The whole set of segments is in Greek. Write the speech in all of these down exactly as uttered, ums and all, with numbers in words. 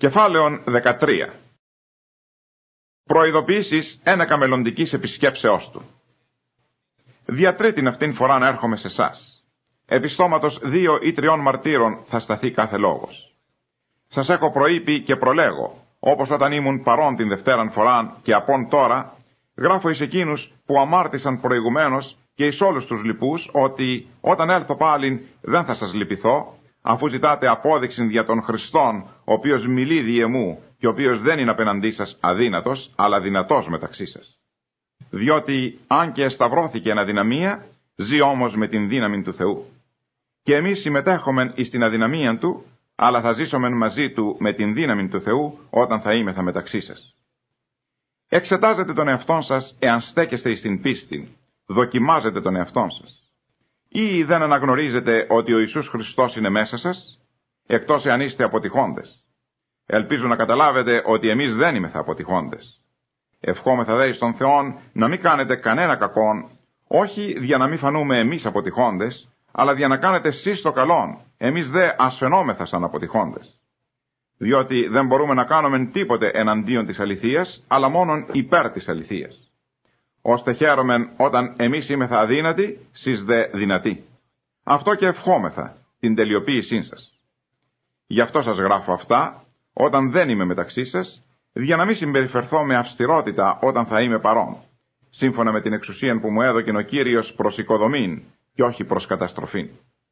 Κεφάλαιον δεκατρία. Προειδοποιήσεις ένεκα μελλοντικής επισκέψεώς του. Δια τρίτην αυτήν φοράν έρχομαι σε εσάς. Επιστόματος δύο ή τριών μαρτύρων θα σταθεί κάθε λόγος. Σας έχω προείπει και προλέγω, όπως όταν ήμουν παρόν την Δευτέραν φοράν και απόν τώρα, γράφω εις εκείνους που αμάρτησαν προηγουμένως και εις όλους τους λοιπούς, ότι όταν έλθω πάλιν δεν θα σας λυπηθώ, αφού ζητάτε απόδειξην δια των Χριστών, ο οποίος μιλεί δι' εμού και ο οποίος δεν είναι απέναντί σας αδύνατος, αλλά δυνατός μεταξύ σας. Διότι αν και σταυρώθηκε εν αδυναμία, ζει όμως με την δύναμη του Θεού. Και εμείς συμμετέχομεν εις την αδυναμία του, αλλά θα ζήσομεν μαζί του με την δύναμη του Θεού όταν θα είμεθα μεταξύ σας. Εξετάζετε τον εαυτόν σας εάν στέκεστε εις την πίστη, δοκιμάζετε τον εαυτόν σας. Ή δεν αναγνωρίζετε ότι ο Ιησούς Χριστός είναι μέσα σας, εκτός εάν είστε αποτυχώντες. Ελπίζω να καταλάβετε ότι εμείς δεν είμεθα αποτυχώντες. Ευχόμεθα δε εις τον Θεόν να μην κάνετε κανένα κακόν, όχι για να μην φανούμε εμείς αποτυχώντες, αλλά για να κάνετε εσείς το καλόν, εμείς δε ασφαινόμεθα σαν αποτυχώντες. Διότι δεν μπορούμε να κάνουμε τίποτε εναντίον της αληθείας, αλλά μόνον υπέρ της αληθείας. Ώστε χαίρομεν όταν εμείς είμεθα αδύνατοι, σεις δε δυνατοί. Αυτό και ευχόμεθα, την τελειοποίησή σας. Γι' αυτό σας γράφω αυτά, όταν δεν είμαι μεταξύ σας, για να μην συμπεριφερθώ με αυστηρότητα όταν θα είμαι παρόν, σύμφωνα με την εξουσία που μου έδωκε ο Κύριος προς οικοδομήν και όχι προς καταστροφήν.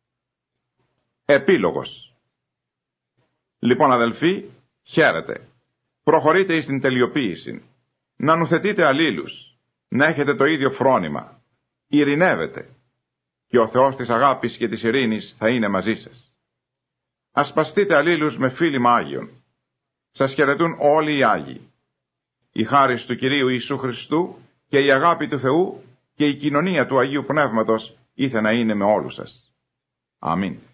Επίλογος. Λοιπόν, αδελφοί, χαίρετε. Προχωρείτε εις την τελειοποίηση. Να νουθετείτε αλλήλους. Να έχετε το ίδιο φρόνημα. Ειρηνεύετε. Και ο Θεός της αγάπης και της ειρήνης θα είναι μαζί σας. Ασπαστείτε αλλήλους με φίλημα Άγιον. Σας χαιρετούν όλοι οι Άγιοι. Η χάρις του Κυρίου Ιησού Χριστού και η αγάπη του Θεού και η κοινωνία του Αγίου Πνεύματος ήθε να είναι με όλους σας. Αμήν.